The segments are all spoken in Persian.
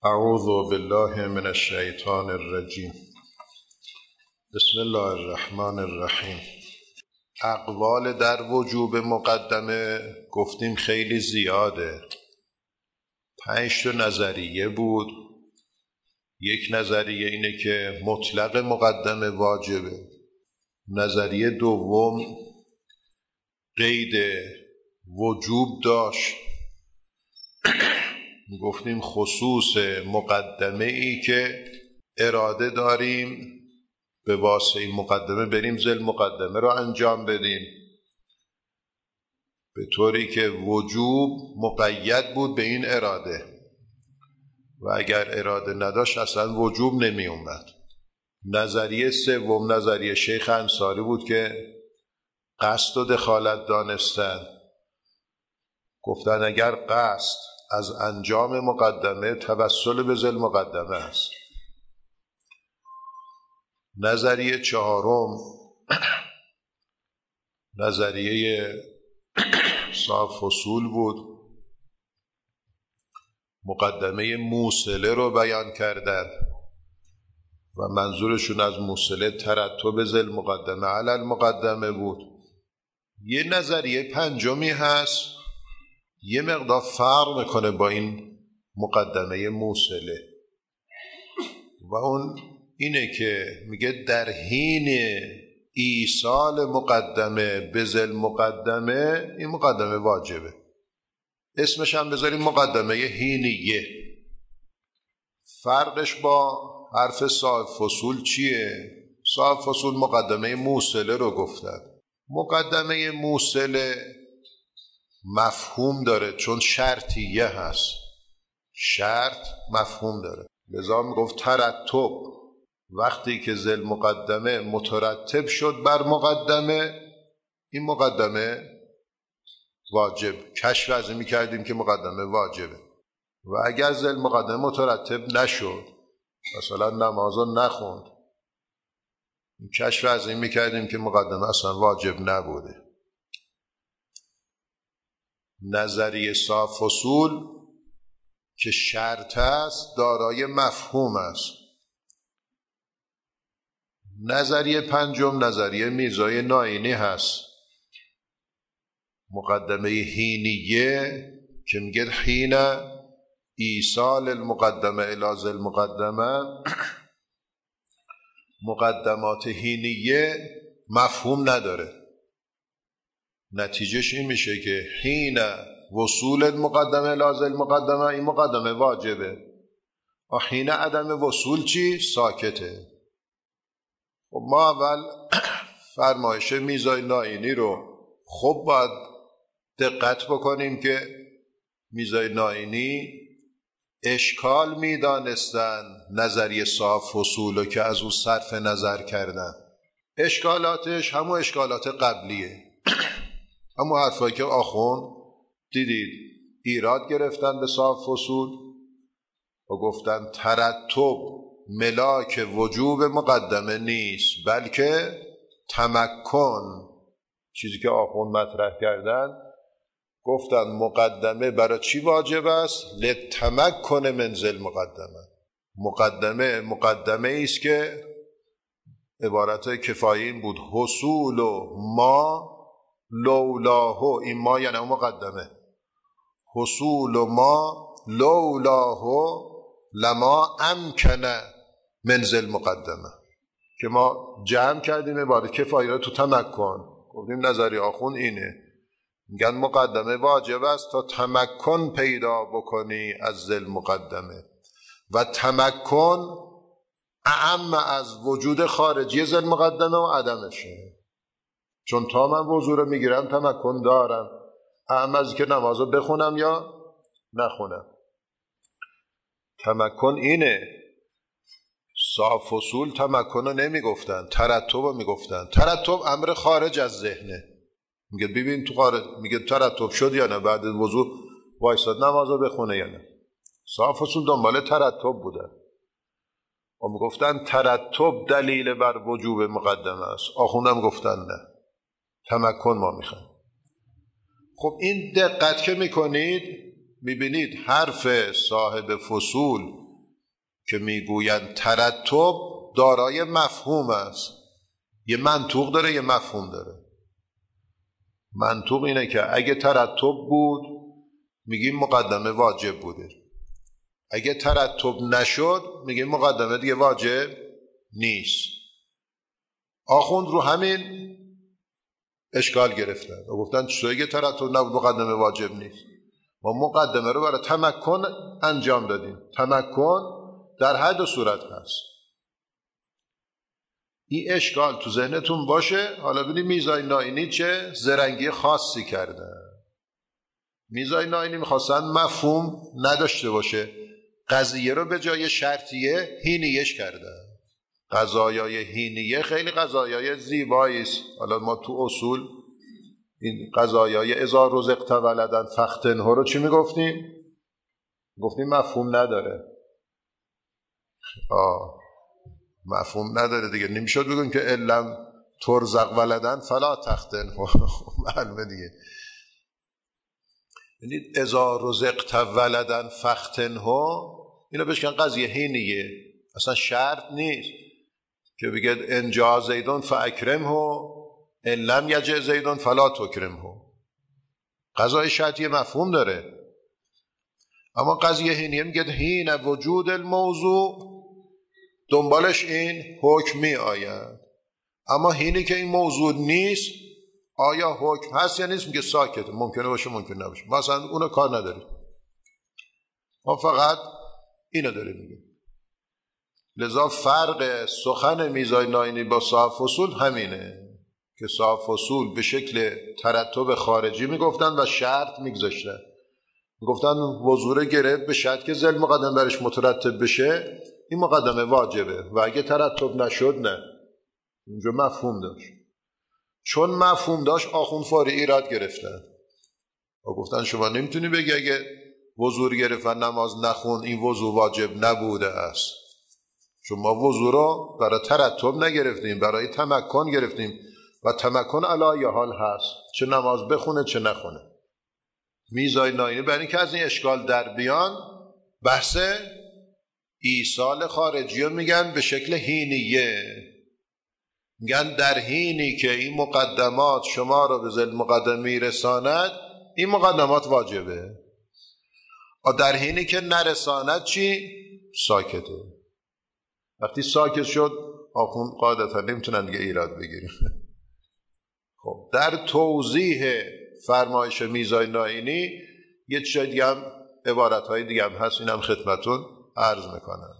اعوذ بالله من الشیطان الرجیم. بسم الله الرحمن الرحیم. اقوال در وجوب مقدمه گفتیم خیلی زیاده. 5 نظریه بود. یک نظریه اینه که مطلق مقدمه واجبه. نظریه دوم قید وجوب داشت. گفتیم خصوص مقدمه ای که اراده داریم به واسطه مقدمه بریم ذل مقدمه رو انجام بدیم، به طوری که وجوب مقید بود به این اراده و اگر اراده نداشت اصلا وجوب نمی اومد. نظریه سوم نظریه شیخ انصاری بود که قصد و دخالت دانستن. گفتن اگر قصد از انجام مقدمه توسل به ذل مقدمه است. نظریه چهارم نظریه صاحب فصول بود. مقدمه موصله رو بیان کردن و منظورشون از موصله ترتب ذل مقدمه علی المقدمه بود. یه نظریه پنجمی هست یه مقدار فرق میکنه با این مقدمه موصله و اون اینه که میگه در حین ایصال مقدمه به ذل مقدمه این مقدمه واجبه. اسمش هم بذاریم مقدمه حینیه. فرقش با حرف صاحب فصول چیه؟ صاحب فصول مقدمه موصله رو گفتن. مقدمه موصله مفهوم داره چون شرطیه هست. شرط مفهوم داره، لذا میگفت ترتب. وقتی که ذل مقدمه مترتب شد بر مقدمه این مقدمه واجب. کشف از این میکردیم که مقدمه واجبه و اگر ذل مقدمه مترتب نشد مثلا نمازو نخوند کشف از این میکردیم که مقدمه اصلا واجب نبوده. نظریه صاحب فصول که شرط است دارای مفهوم است. نظریه پنجم نظریه میرزای ناینی هست. مقدمه حینیه که میگه حین ایصال المقدمه الی ذل مقدمه. مقدمات حینیه مفهوم نداره. نتیجهش این میشه که حین وصول المقدمه الی ذل مقدمه این مقدمه واجبه و حین عدم وصول چی؟ ساکته. خب ما اول فرمایش میرزای ناینی رو خب باید دقت بکنیم که میرزای ناینی اشکال میدانستن نظریه صاحب فصول که از او صرف نظر کردن. اشکالاتش همون اشکالات قبلیه، همون حرفایی که آخوند دیدید ایراد گرفتن به صاحب فصول و گفتن ترتب ملاک وجوب مقدمه نیست بلکه تمکن. چیزی که آخوند مطرح کردن گفتن مقدمه برای چی واجب است؟ لتمکن من ذل مقدمه. مقدمه است که عبارت کفایی این بود حصول و ما لولاه. این ما یعنی مقدمه. حصول و ما لولاه لما امکن من ذل مقدمه که ما جمع کردیم عبارت کفایی را تو تمکن. گفتیم نظری آخون اینه، میگن مقدمه واجب است تا تمکن پیدا بکنی از ذل مقدمه و تمکن اعم از وجود خارجی ذل مقدمه و عدمشه. چون تا من وضو رو میگیرم تمکن دارم، اعم از که نمازو بخونم یا نخونم. تمکن اینه. صاحب فصول تمکن رو نمیگفتن، ترتب رو میگفتن. ترتب امر خارج از ذهنه. میگه ببین تو خارج، میگه ترتب شد یا نه، بعد وضو وایساد نمازو بخونه یا نه. صاحب فصول دنبال ترتب بودن و میگفتن ترتب دلیل بر وجوب مقدمه است. آخوندم گفتن نه، تمکن ما میخوایم. خب این دقت که میکنید میبینید حرف صاحب فصول که میگویند ترتب دارای مفهوم است. یه منطوق داره، یه مفهوم داره. منطوق اینه که اگه ترتب بود میگیم مقدمه واجب بوده، اگه ترتب نشد میگیم مقدمه دیگه واجب نیست. آخوند رو همین اشکال گرفتن و گفتن چطور اگه ترتب نبود مقدمه واجب نیست؟ ما مقدمه رو برای تمکن انجام دادیم. تمکن در هر دو صورت هست. این اشکال تو ذهنتون باشه. حالا ببینید میرزای نائینی چه زرنگی خاصی کرده. میرزای نائینی میخواستن مفهوم نداشته باشه، قضیه رو به جای شرطیه هینیه‌اش کرده. قضایای هینیه خیلی قضایای زیبایی است. حالا ما تو اصول این قضایای اذا رزقت ولدا فاختنه رو چی میگفتیم؟ گفتیم مفهوم نداره. مفهوم نداره دیگه. نمیشد بگیم که علم ترزق ولدا فلا تختنه. معلومه دیگه. یعنی اذا رزقت ولدا فاختنه اینو بشکن قضیه هینیه، اصلا شرط نیست که بگید ان جاء زیدون فاکرمه ان لم یجئ زیدون فلا تکرمه. قضای شرطی مفهوم داره، اما قضیه هینیه میگه حین وجود الموضوع دنبالش این حکم می آید. اما حینی که این موضوع نیست آیا حکم هست یا نیست میگه ساکت، ممکنه باشه ممکن نباشه، مثلا اونو کار نداریم، ما فقط اینو داریم میگه. لذا فرق سخن میرزای نائینی با صاحب فصول همینه که صاحب فصول به شکل ترتب خارجی میگفتن و شرط میگذاشتن. میگفتن وضوع گرفت به شرط که ذل مقدم برش مترتب بشه، این مقدمه واجبه و اگه ترتب نشد نه. اینجا مفهوم داشت. چون مفهوم داشت آخوند فاری ایراد گرفتن و گفتن شما نمیتونی بگی اگه وضوع گرفت و نماز نخون این وضوع واجب نبوده است. چون ما وضوع رو برای ترتب نگرفتیم، برای تمکن گرفتیم و تمکن علی حال هست، چه نماز بخونه چه نخونه. میرزای نائینی برای اینکه از این اشکال در بیان بحث ایصال خارجی رو میگن به شکل هینیه. میگن در حینی که این مقدمات شما رو به ذل مقدم میرساند این مقدمات واجبه، و در حینی که نرساند چی؟ ساکته. وقتی ساکت شد آخوند قاعدتا نمیتونن دیگه ایراد بگیریم. خب در توضیح فرمایش میرزای نائینی یه چیز دیگه هم عبارتهای دیگه هم هست، اینم خدمتون عرض میکنم.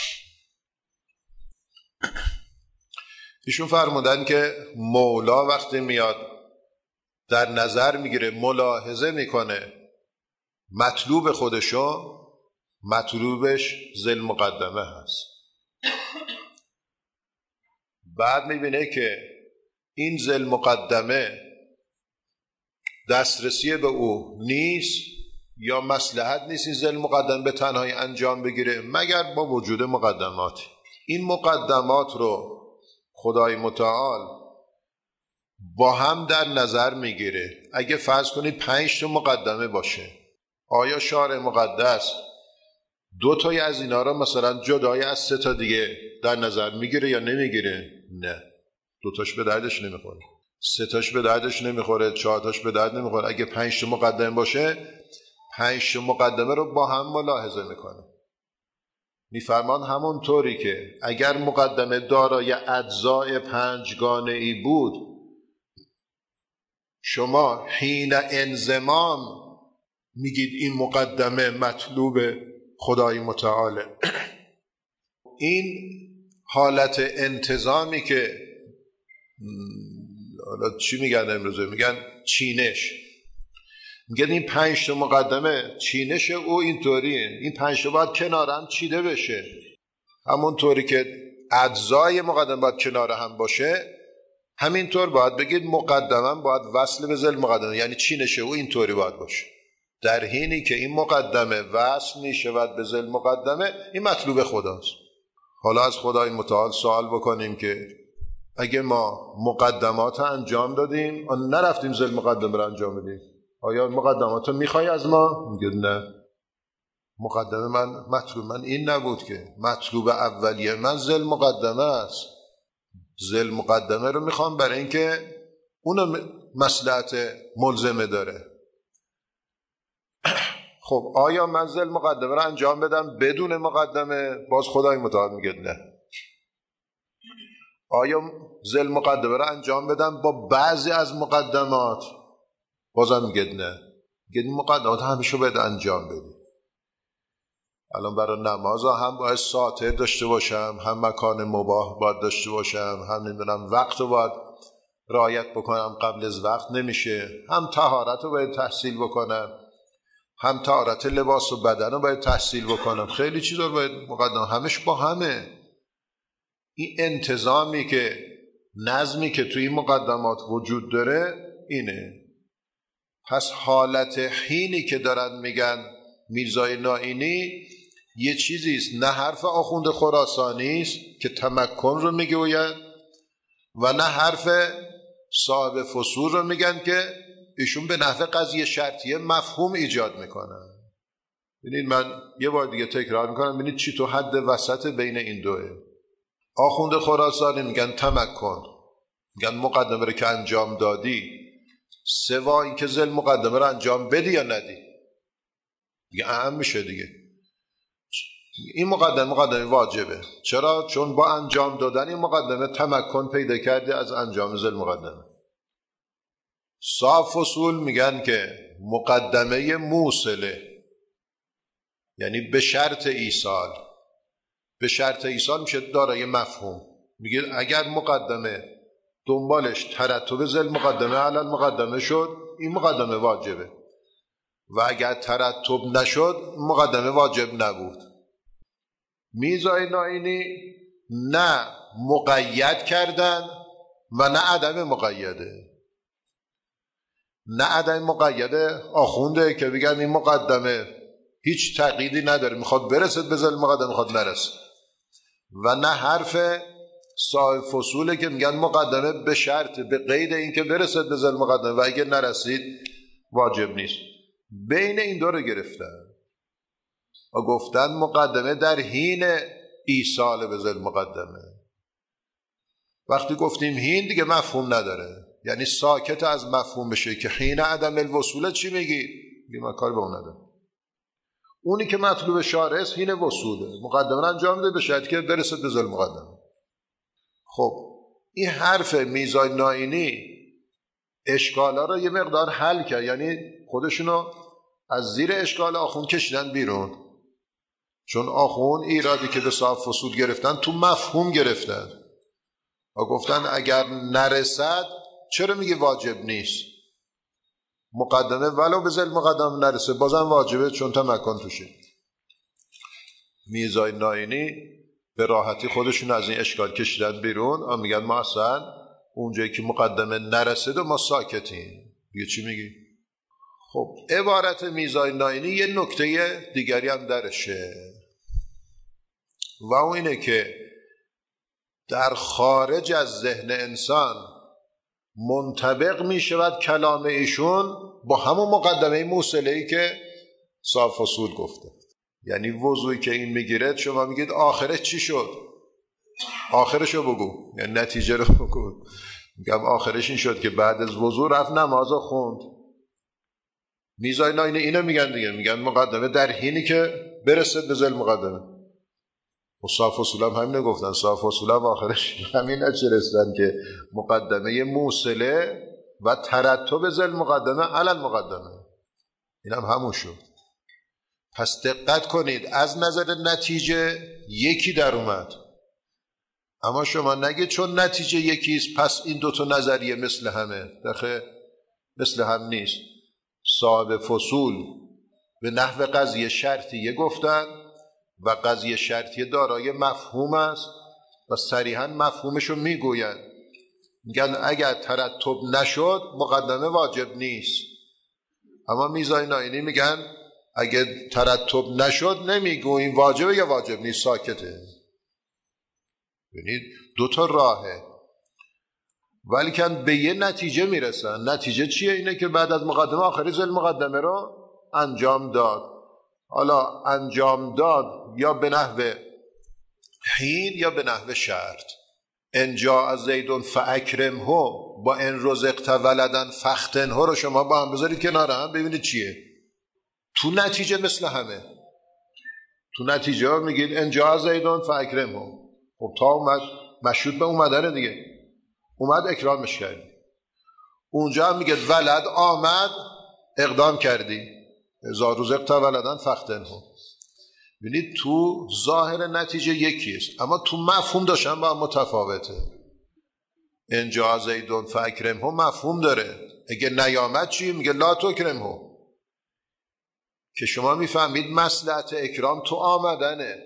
ایشون فرمودن که مولا وقتی میاد در نظر میگیره، ملاحظه میکنه مطلوب خودشو، مطلوبش ذل مقدمه هست. بعد میبینه که این ذل مقدمه دسترسی به او نیست یا مصلحت نیست این ذل مقدمه به تنهایی انجام بگیره مگر با وجود مقدمات. این مقدمات رو خدای متعال با هم در نظر میگیره. اگه فرض کنید 5 تا مقدمه باشه، آیا شارع مقدس 2 تای از اینا رو مثلا جدای از 3 تا دیگه در نظر میگیره یا نمیگیره؟ نه، 2 تاش به دردش نمیخوره، 3 تاش به دردش نمیخوره، 4 تاش به درد نمیخوره. اگه 5 تا مقدمه باشه 5 تا مقدمه رو با هم ملاحظه میکنه. میفرمان همون طوری که اگر مقدمه دارای اجزای 5 گانه‌ای بود، شما حین انضمام میگید این مقدمه مطلوب خدای متعاله. این حالت انتظامی که حالا چی میگن امروزه؟ میگن چینش. میگن این 5 تا مقدمه چینش او اینطوریه، این 5 تا باید کنار هم چیده بشه. همون طوری که اجزای مقدمه باید کنار هم باشه، همینطور باید بگید مقدمه باید وصل به ذل مقدمه، یعنی چینش او اینطوری باید باشه. در حینی که این مقدمه وصل میشود به ذل مقدمه، این مطلوب خداست. حالا از خدای متعال سوال بکنیم که اگه ما مقدمات انجام دادیم و نرفتیم ذل مقدمه رو انجام بدیم، آیا مقدمات رو میخوای از ما؟ میگه نه. مقدمه مطلوب من این نبود که مطلوب اولیه من ذل مقدمه است. ذل مقدمه رو میخوام برای اینکه اونو مصلحت ملزمه داره. خب آیا من ذل مقدمه رو انجام بدم بدون مقدمه؟ باز خدای متعال میگه نه. آیا ذل مقدمه رو انجام بدم با بعضی از مقدمات؟ بازم میگه نه. میگه مقدمات همیشه باید انجام بدی. الان برای نماز هم باید ساعته داشته باشم، هم مکان مباح باید داشته باشم، هم نمیدونم وقت رو باید رعایت بکنم، قبل از وقت نمیشه، هم طهارت رو باید تحصیل بکنم، هم طهارت لباس و بدن رو باید تحصیل بکنم. خیلی چیزا رو باید مقدم، همش با همه. این انتظامی که نظمی که توی این مقدمات وجود داره اینه. پس حالت حینی که دارن میگن میرزای نائینی یه چیزیست، نه حرف آخوند خراسانی است که تمکن رو میگوید و نه حرف صاحب فصول رو میگن که ایشون به نحو قضیه شرطیه مفهوم ایجاد میکنن. ببینید من یه بار دیگه تکرار میکنم، ببینید چی تو حد وسط بین این دوه. آخوند خراسانی میگن تمکن، میگن مقدمه رو که انجام دادی سوا این که ذل مقدمه رو انجام بدی یا ندی دیگه اهم میشه دیگه. این مقدمه واجبه. چرا؟ چون با انجام دادن این مقدمه تمکن پیدا کرده از انجام ذل مقدمه. صاحب فصول میگن که مقدمه موصله، یعنی به شرط ایصال. به شرط ایصال میشه دارای مفهوم. میگه اگر مقدمه دنبالش ترتب ذل مقدمه علی المقدمه شد این مقدمه واجبه و اگر ترتب نشد مقدمه واجب نبود. میرزای نائینی نه مقید کردن و نه عدم مقیده. نه عدم مقیده آخونده که بگن این مقدمه هیچ تقییدی نداره، میخواد برسد به ذل مقدمه، میخواد نرسد. و نه حرف صاحب فصوله که میگن مقدمه به شرط، به قید این که برسد به ذل مقدمه و اگر نرسید واجب نیست. بین این دو رو گرفتن و گفتن مقدمه در حین ایصال به ذل مقدمه. وقتی گفتیم حین دیگه مفهوم نداره، یعنی ساکت از مفهوم بشه که حین عدم الوصول چی میگی؟ میگه من کار به اون ندارم. اونی که مطلوب شارع است حین وصوله، مقدمه انجام ده به شرطی که برسد به ذل مقدمه. خب این حرف میرزای نائینی اشکالا رو یه مقدار حل کرد، یعنی خودشونو از زیر اشکال آخوند کشیدن بیرون. چون آخوند ایرادی که به صاحب فصول گرفتن تو مفهوم گرفتن و گفتن اگر نرسد چرا میگه واجب نیست؟ مقدمه ولو به ذل مقدمه نرسه بازم واجبه چون تمکن توشه. میرزای نائینی به راحتی خودشون از این اشکال کشیدن بیرون و میگن ما اصلا اونجایی که مقدمه نرسید و ما ساکتیم. دیگه چی میگی؟ خب عبارت میرزای نائینی یه نکته دیگری هم درشه و اون اینه که در خارج از ذهن انسان منطبق می شود کلام ایشون با همون مقدمه موصله‌ای که صاحب فصول گفته. یعنی وضوعی که این میگیرد شما میگید آخرش چی شد؟ آخرشو بگو، یعنی نتیجه رو بگو. میگم آخرش این شد که بعد از وضوع رفت نمازو خوند. میرزای نائینی اینو میگن دیگه، میگن مقدمه در حینی که برسد به ذل مقدمه. و صاحب فصول هم همین گفتن، صاحب فصول هم آخرش همین چه رسیدن که مقدمه موصله و ترتب ذل مقدمه علی المقدمه. این هم همون شد. پس دقت کنید از نظر نتیجه یکی در اومد، اما شما نگید چون نتیجه یکیست پس این دوتا نظریه مثل همه. دقیقه مثل هم نیست. صاحب فصول به نحو قضیه شرطیه گفتن و قضیه شرطیه دارای مفهوم است و صریحا مفهومشو میگوید. میگن اگر ترتب نشد مقدمه واجب نیست. اما میرزای نائینی میگن اگر ترتب نشد نمیگوییم واجبه یا واجب نیست، ساکته. ببینید دوتا راهه ولیکن به یه نتیجه میرسن. نتیجه چیه؟ اینه که بعد از مقدمه آخری ذل مقدمه رو انجام داد حالا انجام داد یا به نحو حین یا به نحو شرط. ان جاء زید فاکرمه با ان رزقت ولدا فاختنه رو شما با هم بذارید کنار هم ببینید چیه. تو نتیجه مثل همه، تو نتیجه میگید ان جاء زید فاکرمه. خب تا اومد مشروط به اومدنه دیگه، اومد اکرامش کردی. اونجا هم میگه ولد آمد اقدام کردی، اذا رزقت ولدا فاختنه. ببینید تو ظاهر نتیجه یکیست اما تو مفهوم داشتن با هم متفاوته. ان جاء زید فاکرمه مفهوم داره، اگه نیامد چی؟ میگه لا تکرمه، که شما میفهمید مصلحت اکرام تو آمدنه.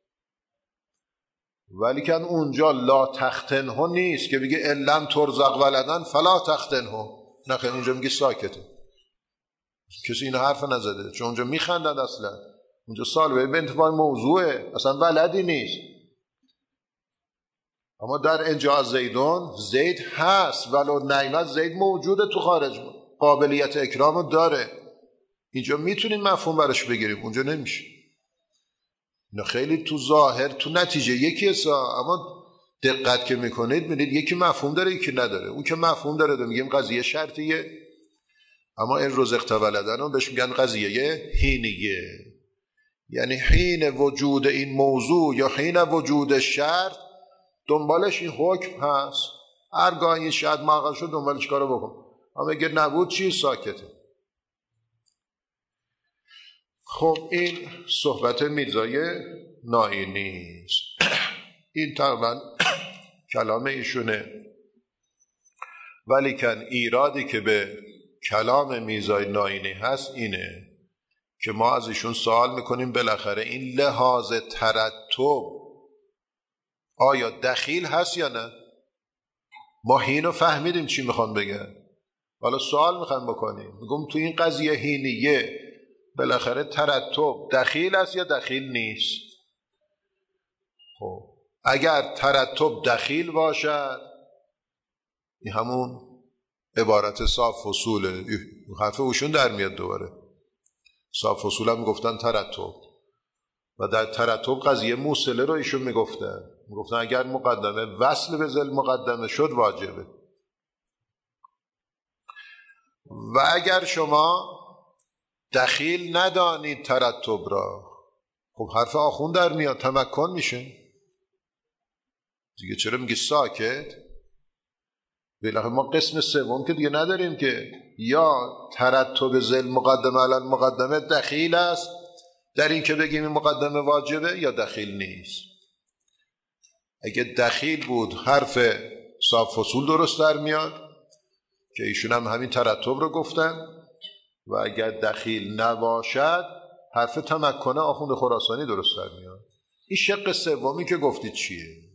ولی که اونجا لا تختنه نیست که بگه ان لم ترزق ولدن فلا تختنه، نه خیلی اونجا میگه ساکته، کسی این حرف نزده، چون اونجا میخندن. اصلا اونجا سال به انتفاع موضوعه، اصلا ولدی نیست. اما در ان جاء زیدون زید هست، ولو نیامد زید موجوده تو خارج، قابلیت اکرامو داره. اینجا میتونیم مفهوم براش بگیریم، اونجا نمیشه. نه خیلی تو ظاهر تو نتیجه یکی هستا، اما دقت که میکنید میبینید یکی مفهوم داره یکی نداره. اون که مفهوم داره میگیم قضیه شرطیه، اما این رزقت ولدن بهش میگن قضیه حینیه. یعنی حین وجود این موضوع یا حین وجود شرط دنبالش این حکم هست، هرگاه این شرط معقل شد دنبالش کارو بکن، اما اگر نبود چی؟ ساکته. خب این صحبت میرزای نائینی است. این تقریبا کلام ایشونه. ولیکن ایرادی که به کلام میرزای نائینی هست اینه که ما از ایشون سوال میکنیم بالاخره این لحاظ ترتب آیا دخیل هست یا نه؟ ما هینو فهمیدیم چی میخوان بگن، حالا سوال میخوان بکنیم، میگم تو این قضیه هینیه بالاخره ترتب دخیل است یا دخیل نیست؟ خب اگر ترتب دخیل باشد این همون عبارت صاف فصوله، حرف اوشون در میاد دوباره. صاف فصول هم گفتن ترتب، و در ترتب قضیه موصله رو ایشون میگفتن اگر مقدمه وصل به ذل مقدمه شد واجبه. و اگر شما دخیل ندانید ترتب را، خب حرف آخون در میاد، تمکن میشه دیگه. چرا میگی ساکت؟ بالاخره ما قسم سوم که دیگه نداریم که یا ترتب ذل مقدمه علی المقدمه دخیل است در این که بگیم این مقدمه واجبه یا دخیل نیست. اگه دخیل بود حرف صاف فصول درست در میاد که ایشون هم همین ترتب رو گفتن، و اگر دخیل نباشد حرف تمکنه آخوند خراسانی درست در میاد. این شق سومی که گفتید چیه؟